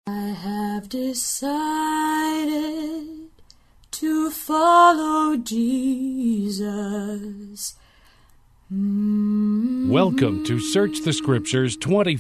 I have decided to follow Jesus. Welcome to Search the Scriptures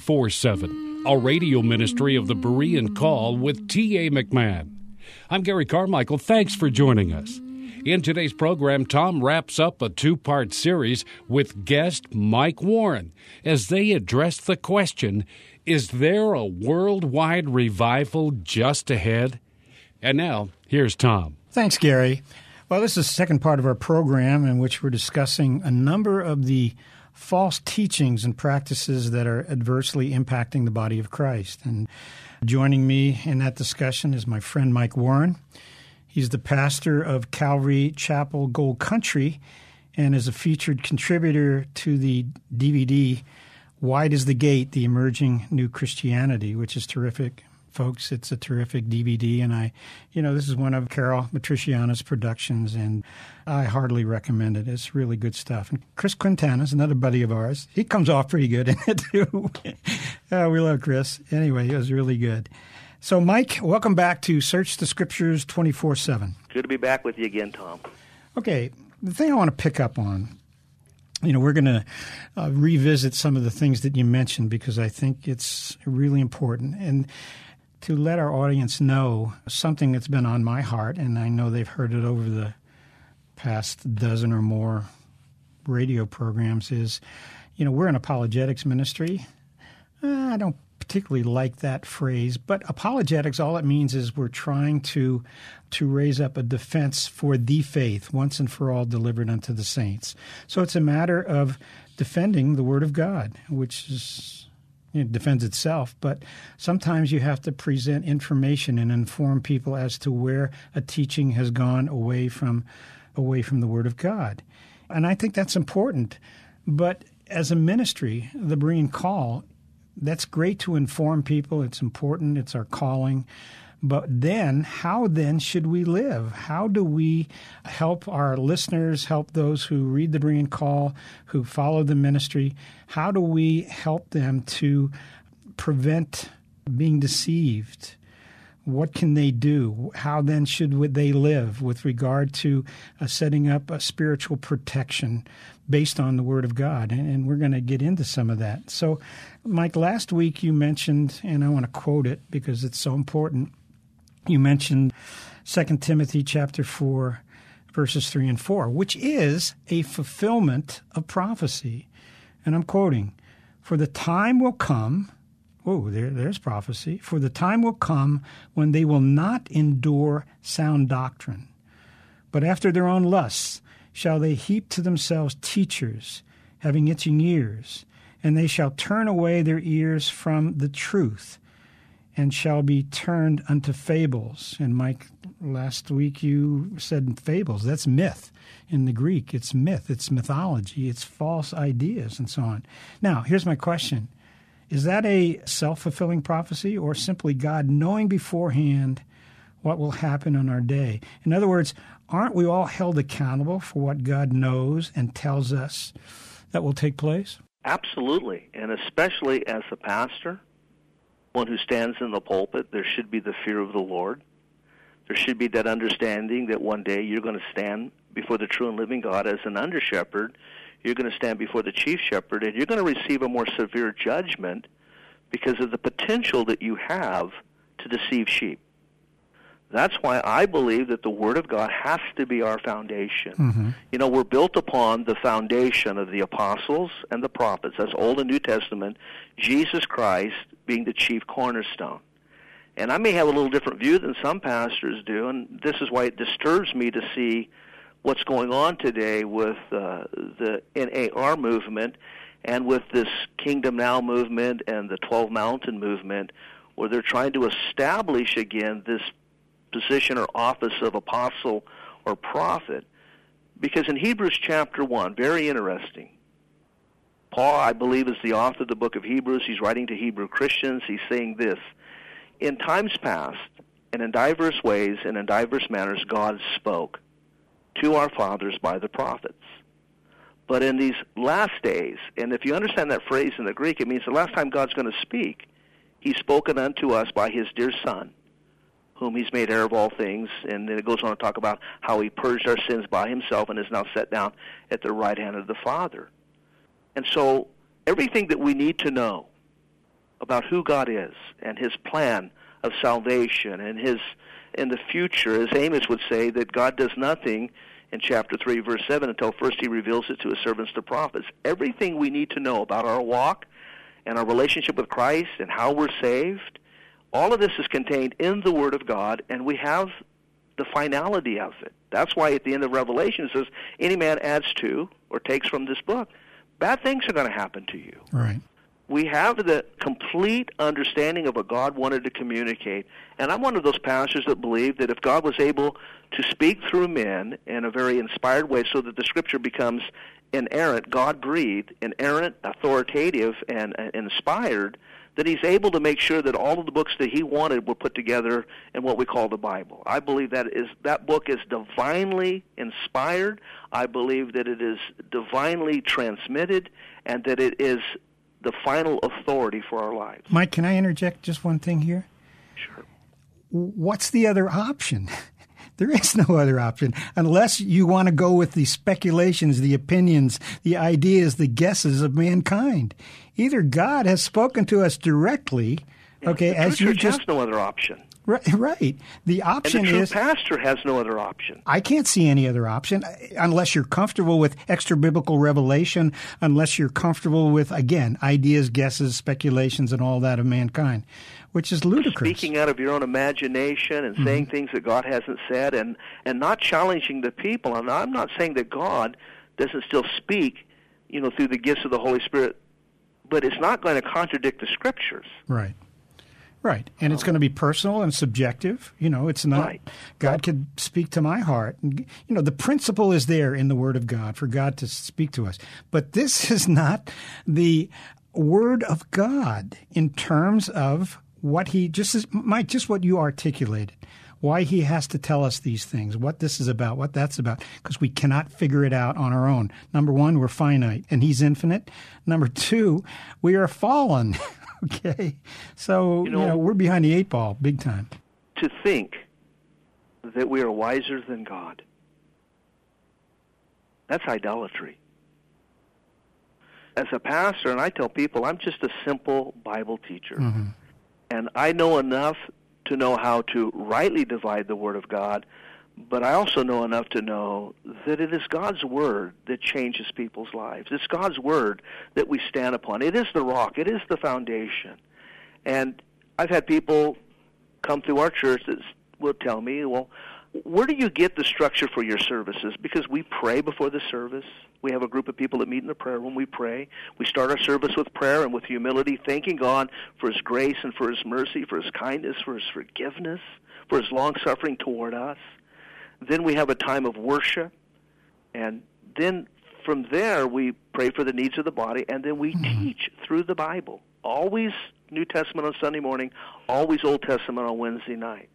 24/7, a radio ministry of the Berean Call with T.A. McMahon. I'm Gary Carmichael. Thanks for joining us. In today's program, Tom wraps up a two-part series with guest Mike Warren as they address the question, is there a worldwide revival just ahead? And now, here's Tom. Thanks, Gary. Well, this is the second part of our program in which we're discussing a number of the false teachings and practices that are adversely impacting the body of Christ. And joining me in that discussion is my friend Mike Warren. He's the pastor of Calvary Chapel Gold Country and is a featured contributor to the DVD Wide is the Gate, The Emerging New Christianity, which is terrific. Folks, it's a terrific DVD, and this is one of Carol Matriciana's productions, and I heartily recommend it. It's really good stuff. And Chris Quintana is another buddy of ours. He comes off pretty good in it, too. We love Chris. Anyway, it was really good. So, Mike, welcome back to Search the Scriptures 24/7. Good to be back with you again, Tom. Okay, the thing I want to pick up on, we're going to revisit some of the things that you mentioned because I think it's really important. And to let our audience know something that's been on my heart, and I know they've heard it over the past dozen or more radio programs, is, we're an apologetics ministry. I don't particularly like that phrase, but apologetics, all it means is we're trying to raise up a defense for the faith, once and for all delivered unto the saints. So it's a matter of defending the Word of God, which is it defends itself, but sometimes you have to present information and inform people as to where a teaching has gone away from the Word of God. And I think that's important. But as a ministry, the Berean Call, that's great to inform people. It's important. It's our calling. But then, how then should we live? How do we help our listeners, help those who read the Berean Call, who follow the ministry? How do we help them to prevent being deceived? What can they do? How then should they live with regard to setting up a spiritual protection based on the Word of God? And we're going to get into some of that. So, Mike, last week you mentioned, and I want to quote it because it's so important, you mentioned 2 Timothy chapter 4, verses 3 and 4, which is a fulfillment of prophecy. And I'm quoting, "For the time will come," there's prophecy, "for the time will come when they will not endure sound doctrine, but after their own lusts shall they heap to themselves teachers, having itching ears, and they shall turn away their ears from the truth, and shall be turned unto fables." And Mike, last week you said fables. That's myth. In the Greek, it's myth, it's mythology, it's false ideas, and so on. Now, here's my question. Is that a self-fulfilling prophecy or simply God knowing beforehand what will happen on our day? In other words, aren't we all held accountable for what God knows and tells us that will take place? Absolutely, and especially as a pastor, one who stands in the pulpit, there should be the fear of the Lord. There should be that understanding that one day you're going to stand before the true and living God as an under-shepherd. You're going to stand before the chief shepherd, and you're going to receive a more severe judgment because of the potential that you have to deceive sheep. That's why I believe that the Word of God has to be our foundation. Mm-hmm. We're built upon the foundation of the apostles and the prophets. That's Old and New Testament, Jesus Christ being the chief cornerstone. And I may have a little different view than some pastors do, and this is why it disturbs me to see what's going on today with the NAR movement and with this Kingdom Now movement and the 12 Mountain movement, where they're trying to establish again this position or office of apostle or prophet. Because in Hebrews chapter 1, very interesting, Paul, I believe, is the author of the book of Hebrews. He's writing to Hebrew Christians. He's saying this: in times past, and in diverse ways and in diverse manners, God spoke to our fathers by the prophets. But in these last days, and if you understand that phrase in the Greek, it means the last time God's going to speak, He's spoken unto us by his dear Son, whom he's made heir of all things. And then it goes on to talk about how he purged our sins by himself and is now set down at the right hand of the Father. And so everything that we need to know about who God is and his plan of salvation and in the future, as Amos would say, that God does nothing in chapter 3, verse 7, until first he reveals it to his servants, the prophets. Everything we need to know about our walk and our relationship with Christ and how we're saved, all of this is contained in the Word of God, and we have the finality of it. That's why at the end of Revelation it says, any man adds to or takes from this book, bad things are going to happen to you. Right. We have the complete understanding of what God wanted to communicate. And I'm one of those pastors that believe that if God was able to speak through men in a very inspired way so that the Scripture becomes inerrant, God-breathed, inerrant, authoritative, and inspired, that he's able to make sure that all of the books that he wanted were put together in what we call the Bible. I believe that book is divinely inspired. I believe that it is divinely transmitted, and that it is the final authority for our lives. Mike, can I interject just one thing here? Sure. What's the other option? There is no other option unless you want to go with the speculations, the opinions, the ideas, the guesses of mankind. Either God has spoken to us directly, okay, the as true you church just has no other option. Right. The option and the true is pastor has no other option. I can't see any other option unless you're comfortable with extra biblical revelation, unless you're comfortable with, again, ideas, guesses, speculations, and all that of mankind, which is ludicrous. Speaking out of your own imagination and saying things that God hasn't said, and not challenging the people. And I'm not saying that God doesn't still speak, through the gifts of the Holy Spirit, but it's not going to contradict the Scriptures. Right. Right. And it's going to be personal and subjective. It's not, right. God could speak to my heart. The principle is there in the Word of God for God to speak to us. But this is not the Word of God in terms of what he just what you articulated, why he has to tell us these things, what this is about, what that's about, because we cannot figure it out on our own. Number one, we're finite, and he's infinite. Number two, we are fallen. Okay, so we're behind the eight ball big time. To think that we are wiser than God, that's idolatry. As a pastor, and I tell people, I'm just a simple Bible teacher. Mm-hmm. And I know enough to know how to rightly divide the Word of God, but I also know enough to know that it is God's Word that changes people's lives. It's God's Word that we stand upon. It is the rock. It is the foundation. And I've had people come through our church that will tell me, well, where do you get the structure for your services? Because we pray before the service. We have a group of people that meet in the prayer room. We pray. We start our service with prayer and with humility, thanking God for His grace and for His mercy, for His kindness, for His forgiveness, for His long-suffering toward us. Then we have a time of worship, and then from there we pray for the needs of the body, and then we teach through the Bible. Always New Testament on Sunday morning, always Old Testament on Wednesday nights.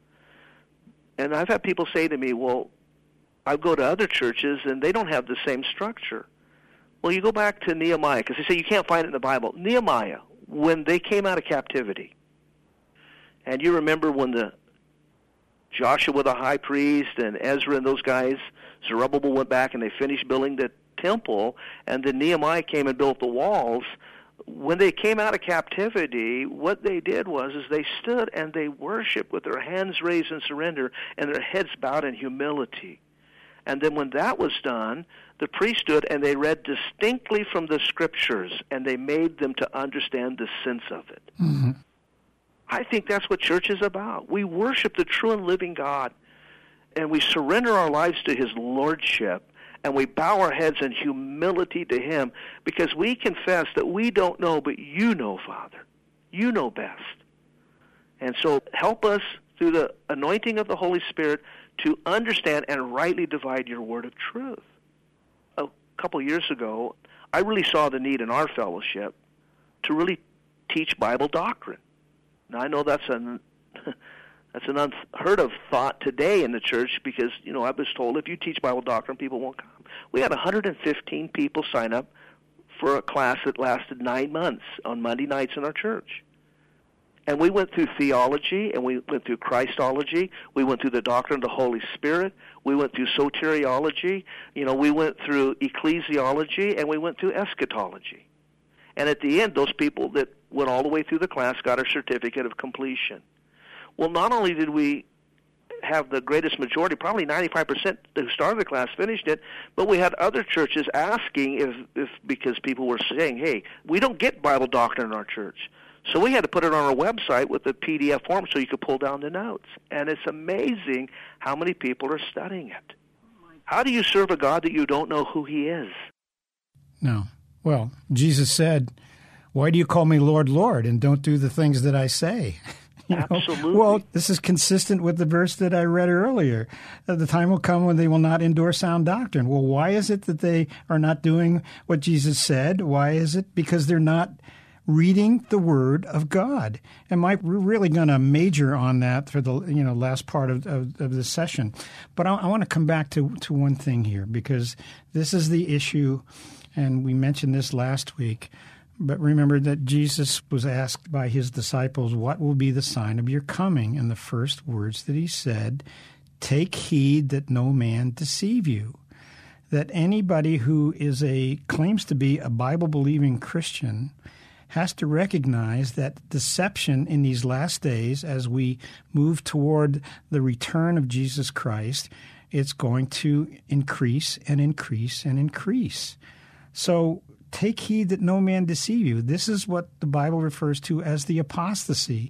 And I've had people say to me, well, I go to other churches, and they don't have the same structure. Well, you go back to Nehemiah, because they say you can't find it in the Bible. Nehemiah, when they came out of captivity, and you remember when Joshua the high priest and Ezra and those guys, Zerubbabel went back and they finished building the temple, and then Nehemiah came and built the walls. When they came out of captivity, what they did was they stood and they worshiped with their hands raised in surrender and their heads bowed in humility. And then when that was done, the priest stood and they read distinctly from the Scriptures, and they made them to understand the sense of it. Mm-hmm. I think that's what church is about. We worship the true and living God, and we surrender our lives to His lordship, and we bow our heads in humility to Him, because we confess that we don't know, but You know, Father. You know best. And so help us through the anointing of the Holy Spirit to understand and rightly divide Your word of truth. A couple years ago, I really saw the need in our fellowship to really teach Bible doctrine. Now, I know that's an unheard of thought today in the church, because, I was told if you teach Bible doctrine, people won't come. We had 115 people sign up for a class that lasted 9 months on Monday nights in our church. And we went through theology, and we went through Christology. We went through the doctrine of the Holy Spirit. We went through soteriology. We went through ecclesiology, and we went through eschatology. And at the end, those people that went all the way through the class got a certificate of completion. Well, not only did we have the greatest majority, probably 95% who started the class finished it, but we had other churches asking if because people were saying, hey, we don't get Bible doctrine in our church. So we had to put it on our website with a PDF form so you could pull down the notes. And it's amazing how many people are studying it. How do you serve a God that you don't know who he is? No. Well, Jesus said, why do you call me Lord, Lord, and don't do the things that I say? Absolutely. Well, this is consistent with the verse that I read earlier. The time will come when they will not endure sound doctrine. Well, why is it that they are not doing what Jesus said? Why is it? Because they're not reading the Word of God. And Mike, we're really going to major on that for the last part of the session. But I want to come back to one thing here, because this is the issue, and we mentioned this last week. But remember that Jesus was asked by his disciples, what will be the sign of your coming? And the first words that he said, take heed that no man deceive you. That anybody who claims to be a Bible-believing Christian has to recognize that deception in these last days, as we move toward the return of Jesus Christ, it's going to increase and increase and increase. So take heed that no man deceive you. This is what the Bible refers to as the apostasy,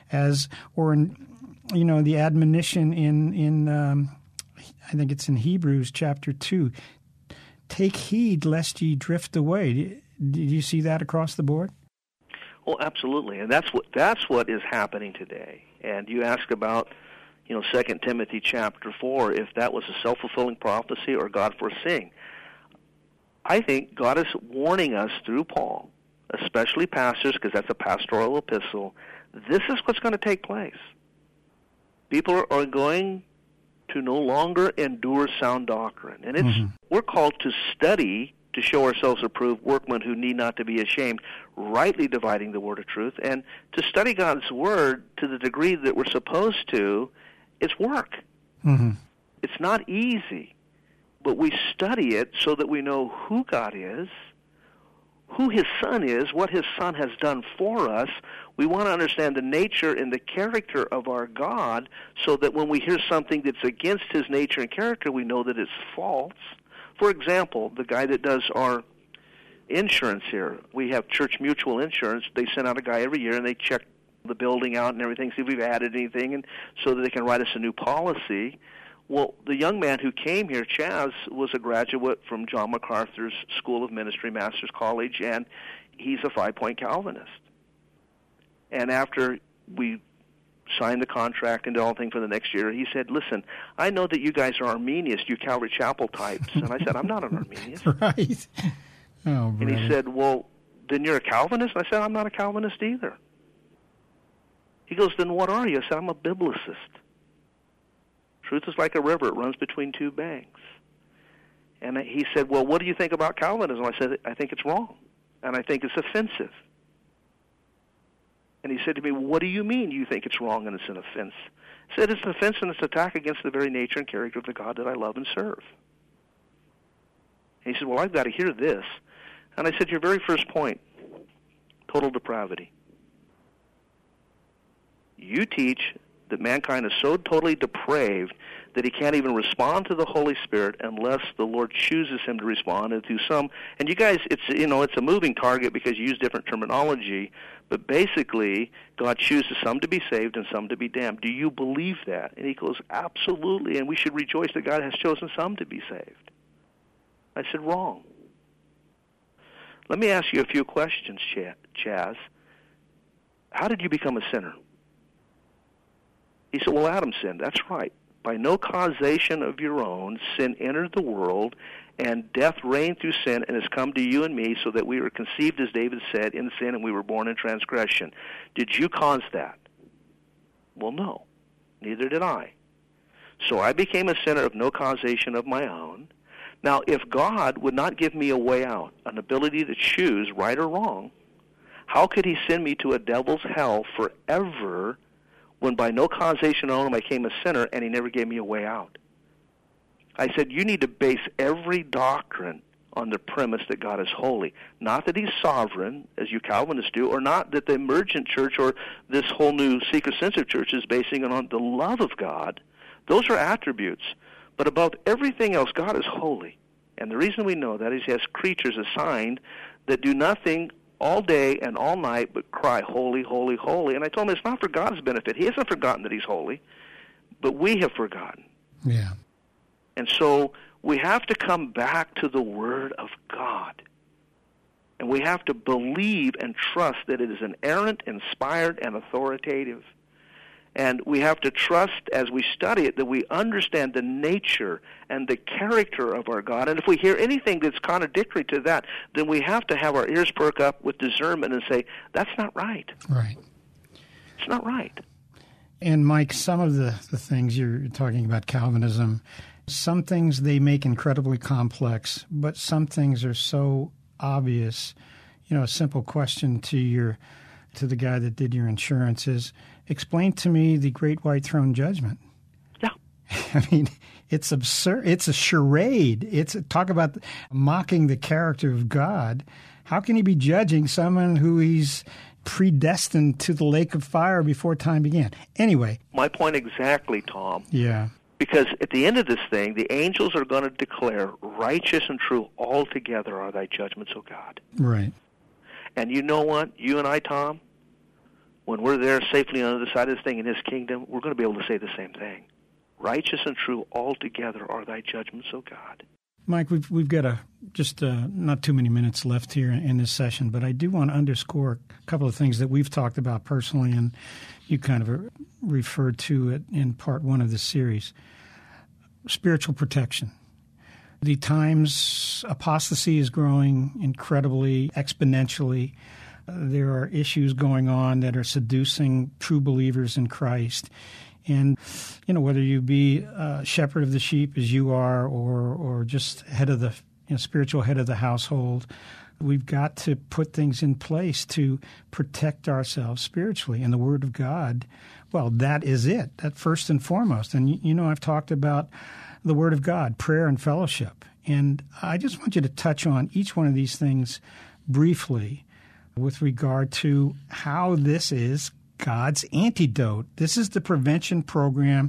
the admonition in I think it's in Hebrews chapter 2. Take heed lest ye drift away. Did you see that across the board? Oh, absolutely, and that's what is happening today. And you ask about, 2 Timothy chapter 4, if that was a self-fulfilling prophecy or God foreseeing. I think God is warning us through Paul, especially pastors, because that's a pastoral epistle. This is what's going to take place. People are going to no longer endure sound doctrine, and we're called to study to show ourselves approved workmen who need not to be ashamed, rightly dividing the word of truth, and to study God's word to the degree that we're supposed to. It's work. It's not easy. But we study it so that we know who God is, who his Son is, what his Son has done for us. We want to understand the nature and the character of our God so that when we hear something that's against his nature and character, we know that it's false. For example, the guy that does our insurance here, we have Church Mutual Insurance. They send out a guy every year, and they check the building out and everything, see if we've added anything, and so that they can write us a new policy. Well, the young man who came here, Chaz, was a graduate from John MacArthur's School of Ministry, Master's College, and he's a 5-point Calvinist. And after we signed the contract and did all things for the next year, he said, listen, I know that you guys are Arminians, you Calvary Chapel types. And I said, I'm not an Arminian. Right. Oh, and he said, well, then you're a Calvinist? And I said, I'm not a Calvinist either. He goes, then what are you? I said, I'm a biblicist. Truth is like a river. It runs between two banks. And he said, well, what do you think about Calvinism? I said, I think it's wrong, and I think it's offensive. And he said to me, what do you mean you think it's wrong and it's an offense? I said, it's an offense and it's an attack against the very nature and character of the God that I love and serve. And he said, well, I've got to hear this. And I said, your very first point, total depravity. You teach that mankind is so totally depraved that he can't even respond to the Holy Spirit unless the Lord chooses him to respond. And through some, and you guys, it's a moving target because you use different terminology, but basically God chooses some to be saved and some to be damned. Do you believe that? And he goes, absolutely, and we should rejoice that God has chosen some to be saved. I said, wrong. Let me ask you a few questions, Chaz. How did you become a sinner? He said, well, Adam sinned. That's right. By no causation of your own, sin entered the world, and death reigned through sin, and has come to you and me, so that we were conceived, as David said, in sin, and we were born in transgression. Did you cause that? Well, no. Neither did I. So I became a sinner of no causation of my own. Now, if God would not give me a way out, an ability to choose right or wrong, How could he send me to a devil's hell forever when by no causation alone I became a sinner and he never gave me a way out? I said, you need to base every doctrine on the premise that God is holy. Not that he's sovereign, as you Calvinists do, or not that the emergent church or this whole new seeker-sensitive church is basing it on the love of God. Those are attributes. But above everything else, God is holy. And the reason we know that is he has creatures assigned that do nothing all day and all night but cry, holy, holy, holy. And I told him it's not for God's benefit. He hasn't forgotten that he's holy, but we have forgotten. Yeah. And so we have to come back to the Word of God. And we have to believe and trust that it is inerrant, inspired, and authoritative. And we have to trust as we study it that we understand the nature and the character of our God. And if we hear anything that's contradictory to that, then we have to have our ears perk up with discernment and say, that's not right. Right. It's not right. And, Mike, some of the things you're talking about, Calvinism, some things they make incredibly complex, but some things are so obvious. You know, a simple question to the guy that did your insurance is, explain to me the Great White Throne Judgment. Yeah. I mean, it's absurd. It's a charade. Talk about mocking the character of God. How can he be judging someone who he's predestined to the lake of fire before time began? Anyway. My point exactly, Tom. Yeah. Because at the end of this thing, the angels are going to declare, righteous and true altogether are thy judgments, O God. Right. And you know what? You and I, Tom, when we're there safely on the other side of this thing in his kingdom, we're going to be able to say the same thing. Righteous and true altogether are thy judgments, O God. Mike, we've got just not too many minutes left here in this session, but I do want to underscore a couple of things that we've talked about personally, and you kind of referred to it in part one of this series. Spiritual protection. The times apostasy is growing incredibly, exponentially. There are issues going on that are seducing true believers in Christ. And, you know, whether you be a shepherd of the sheep as you are or just head of the spiritual head of the household, we've got to put things in place to protect ourselves spiritually. And the Word of God, well, that is it. That first and foremost. And, you know, I've talked about the Word of God, prayer and fellowship. And I just want you to touch on each one of these things briefly with regard to how this is God's antidote. This is the prevention program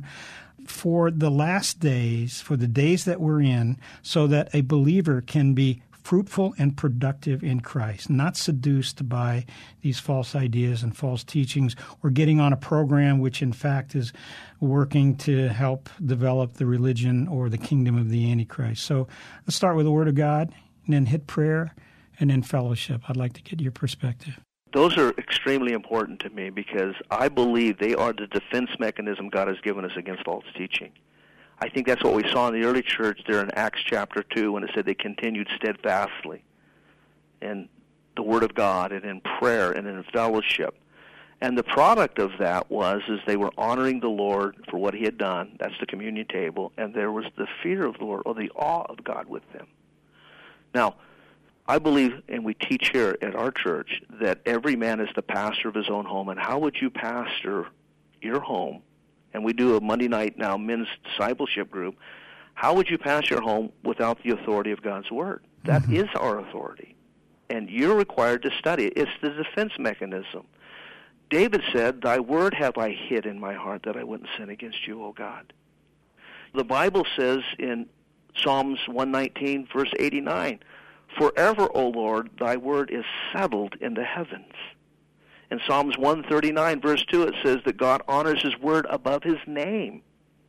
for the last days, for the days that we're in, so that a believer can be fruitful and productive in Christ, not seduced by these false ideas and false teachings, or getting on a program which in fact is working to help develop the religion or the kingdom of the Antichrist. So let's start with the Word of God, and then hit prayer, and then fellowship. I'd like to get your perspective. Those are extremely important to me because I believe they are the defense mechanism God has given us against false teaching. I think that's what we saw in the early church there in Acts chapter 2 when it said they continued steadfastly in the Word of God and in prayer and in fellowship. And the product of that was they were honoring the Lord for what he had done. That's the communion table. And there was the fear of the Lord or the awe of God with them. Now, I believe, and we teach here at our church, that every man is the pastor of his own home. And how would you pastor your home? And we do a Monday night now men's discipleship group. How would you pastor your home without the authority of God's Word? That is our authority. And you're required to study it. It's the defense mechanism. David said, thy word have I hid in my heart that I wouldn't sin against you, O God. The Bible says in Psalms 119, verse 89, forever, O Lord, thy word is settled in the heavens. In Psalms 139, verse 2, it says that God honors his word above his name.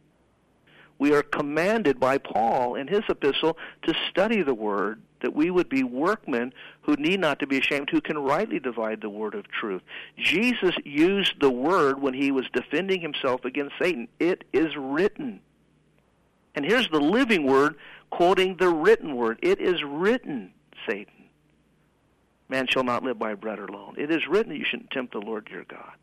We are commanded by Paul in his epistle to study the word, that we would be workmen who need not to be ashamed, who can rightly divide the word of truth. Jesus used the word when he was defending himself against Satan. It is written. And here's the living word quoting the written word. It is written, Satan. Man shall not live by bread alone. It is written that you shouldn't tempt the Lord your God.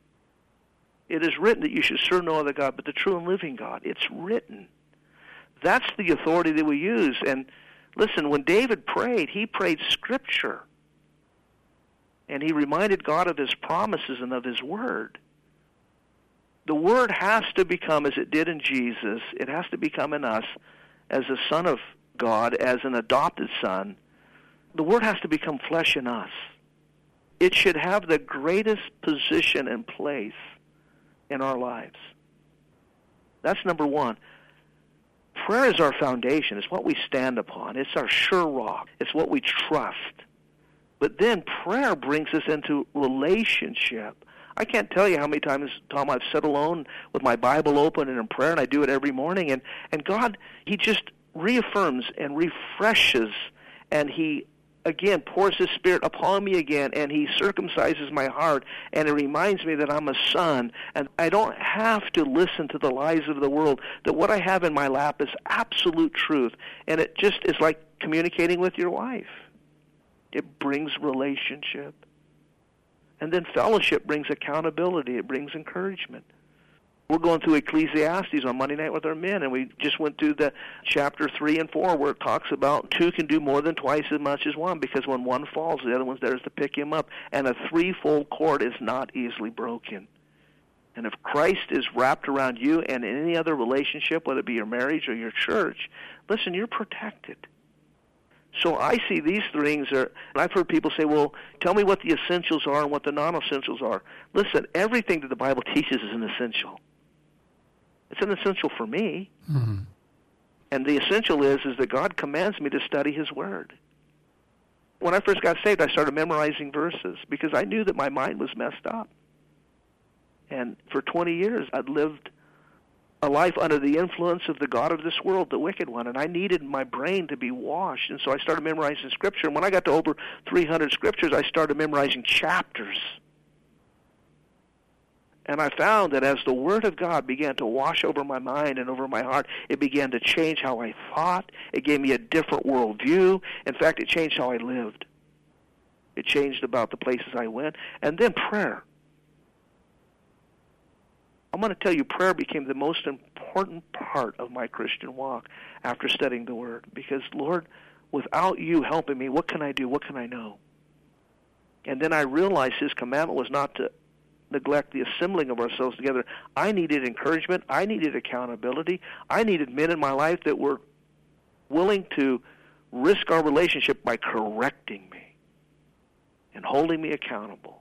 It is written that you should serve no other God but the true and living God. It's written. That's the authority that we use. And listen, when David prayed, he prayed Scripture. And he reminded God of his promises and of his word. The word has to become, as it did in Jesus, it has to become in us as a son of God, as an adopted son. The word has to become flesh in us. It should have the greatest position and place in our lives. That's number one. Prayer is our foundation. It's what we stand upon. It's our sure rock. It's what we trust. But then prayer brings us into relationship. I can't tell you how many times, Tom, I've sat alone with my Bible open and in prayer, and I do it every morning, and God, he just reaffirms and refreshes, and he, again, pours his Spirit upon me again, and he circumcises my heart, and it reminds me that I'm a son, and I don't have to listen to the lies of the world, that what I have in my lap is absolute truth, and it just is like communicating with your wife. It brings relationship. And then fellowship brings accountability. It brings encouragement. We're going through Ecclesiastes on Monday night with our men, and we just went through the chapter 3 and 4 where it talks about two can do more than twice as much as one, because when one falls, the other one's there to pick him up. And a threefold cord is not easily broken. And if Christ is wrapped around you and in any other relationship, whether it be your marriage or your church, listen, you're protected. So I see these things and I've heard people say, well, tell me what the essentials are and what the non-essentials are. Listen, everything that the Bible teaches is an essential. It's an essential for me. Mm-hmm. And the essential is that God commands me to study his word. When I first got saved, I started memorizing verses because I knew that my mind was messed up. And for 20 years, I'd lived a life under the influence of the God of this world, the wicked one, and I needed my brain to be washed, and so I started memorizing Scripture. And when I got to over 300 Scriptures, I started memorizing chapters. And I found that as the Word of God began to wash over my mind and over my heart, it began to change how I thought. It gave me a different worldview. In fact, it changed how I lived. It changed about the places I went. And then prayer. I'm going to tell you, prayer became the most important part of my Christian walk after studying the Word. Because, Lord, without you helping me, what can I do? What can I know? And then I realized his commandment was not to neglect the assembling of ourselves together. I needed encouragement. I needed accountability. I needed men in my life that were willing to risk our relationship by correcting me and holding me accountable.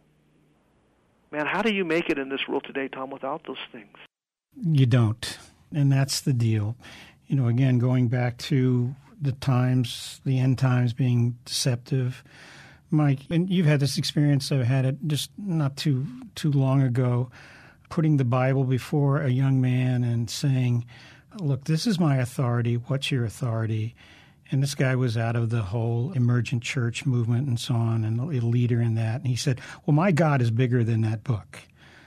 Man, how do you make it in this world today, Tom, without those things? You don't. And that's the deal. You know, again, going back to the times, the end times being deceptive. Mike, and you've had this experience. I've had it just not too long ago, putting the Bible before a young man and saying, look, this is my authority. What's your authority? And this guy was out of the whole emergent church movement and so on, and a leader in that. And he said, well, my God is bigger than that book.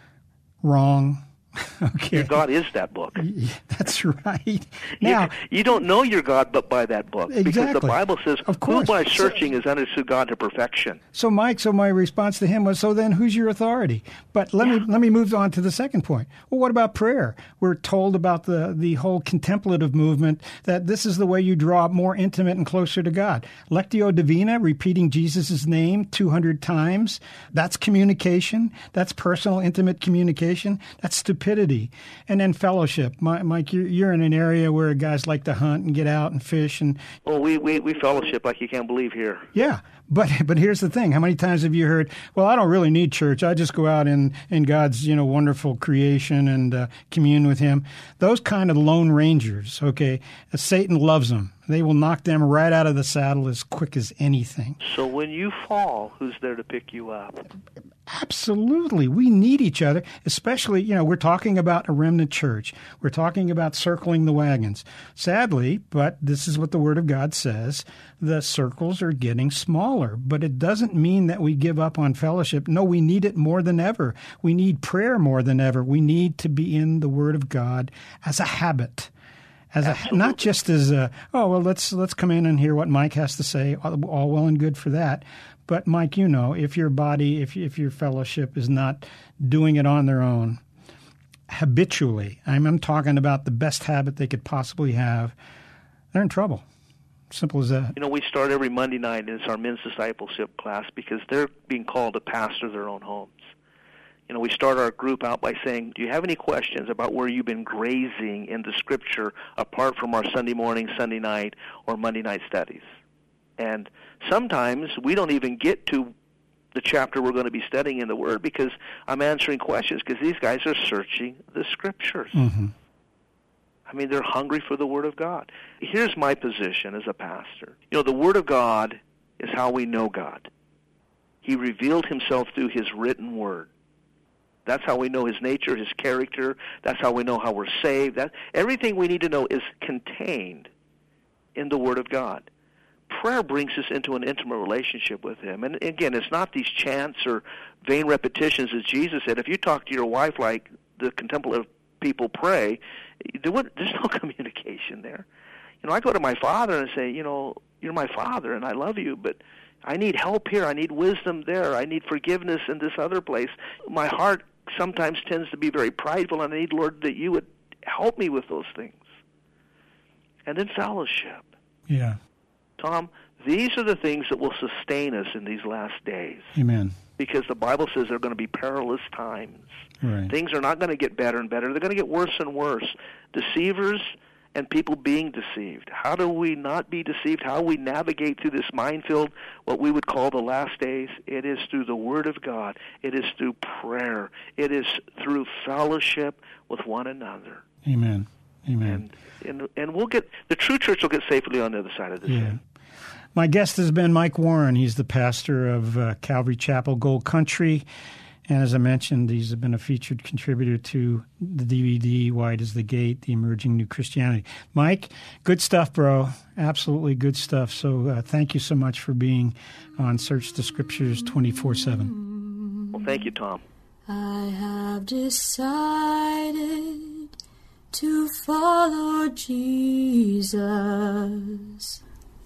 Wrong. Okay. Your God is that book. That's right. Now, you don't know your God but by that book. Exactly. Because the Bible says, of course, who by searching is understood God to perfection. So, Mike, my response to him was, so then who's your authority? But let me move on to the second point. Well, what about prayer? We're told about the whole contemplative movement, that this is the way you draw more intimate and closer to God. Lectio Divina, repeating Jesus' name 200 times, that's communication. That's personal, intimate communication. That's stupidity. And then fellowship. Mike, you're in an area where guys like to hunt and get out and fish. And well, we fellowship like you can't believe here. Yeah, but here's the thing. How many times have you heard, well, I don't really need church. I just go out in God's wonderful creation and commune with him. Those kind of lone rangers, okay, Satan loves them. They will knock them right out of the saddle as quick as anything. So when you fall, who's there to pick you up? Absolutely. We need each other, especially, we're talking about a remnant church. We're talking about circling the wagons. Sadly, but this is what the Word of God says, the circles are getting smaller. But it doesn't mean that we give up on fellowship. No, we need it more than ever. We need prayer more than ever. We need to be in the Word of God as a habit. Not just as let's come in and hear what Mike has to say, all well and good for that. But Mike, if your body, if your fellowship is not doing it on their own, habitually, I'm talking about the best habit they could possibly have, they're in trouble. Simple as that. You know, we start every Monday night, and it's our men's discipleship class because they're being called to pastor their own homes. You know, we start our group out by saying, do you have any questions about where you've been grazing in the Scripture apart from our Sunday morning, Sunday night, or Monday night studies? And sometimes we don't even get to the chapter we're going to be studying in the Word because I'm answering questions because these guys are searching the Scriptures. Mm-hmm. I mean, they're hungry for the Word of God. Here's my position as a pastor. You know, the Word of God is how we know God. He revealed himself through his written Word. That's how we know his nature, his character. That's how we know how we're saved. Everything we need to know is contained in the Word of God. Prayer brings us into an intimate relationship with him. And again, it's not these chants or vain repetitions, as Jesus said. If you talk to your wife like the contemplative people pray, there's no communication there. You know, I go to my father and say, you know, you're my father and I love you, but I need help here. I need wisdom there. I need forgiveness in this other place. My heart sometimes tends to be very prideful, and I need, Lord, that you would help me with those things. And then fellowship. Yeah. Tom, these are the things that will sustain us in these last days. Amen. Because the Bible says there are going to be perilous times. Right. Things are not going to get better and better. They're going to get worse and worse. Deceivers and people being deceived. How do we not be deceived? How do we navigate through this minefield, what we would call the last days? It is through the Word of God. It is through prayer. It is through fellowship with one another. Amen. Amen. And we'll get, the true church will get safely on the other side of this. Yeah. My guest has been Mike Warren. He's the pastor of Calvary Chapel, Gold Country. And as I mentioned, he's been a featured contributor to the DVD, Wide as the Gate, The Emerging New Christianity. Mike, good stuff, bro. Absolutely good stuff. So thank you so much for being on Search the Scriptures 24/7. Well, thank you, Tom. I have decided to follow Jesus.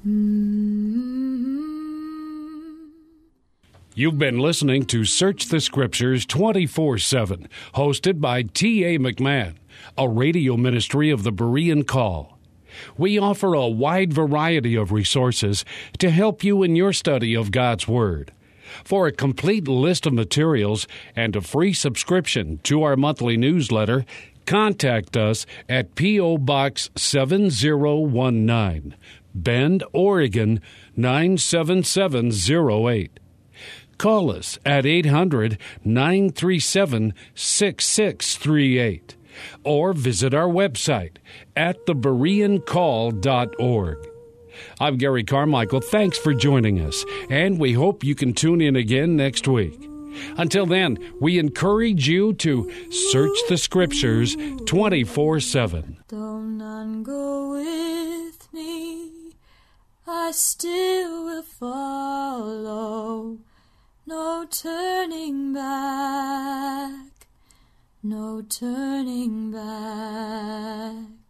You've been listening to Search the Scriptures 24/7, hosted by T.A. McMahon, a radio ministry of the Berean Call. We offer a wide variety of resources to help you in your study of God's Word. For a complete list of materials and a free subscription to our monthly newsletter, contact us at P.O. Box 7019, Bend, Oregon 97708. Call us at 800-937-6638 or visit our website at thebereancall.org. I'm Gary Carmichael. Thanks for joining us, and we hope you can tune in again next week. Until then, we encourage you to search the Scriptures 24/7. Though none go with me, I still will follow. No turning back, no turning back.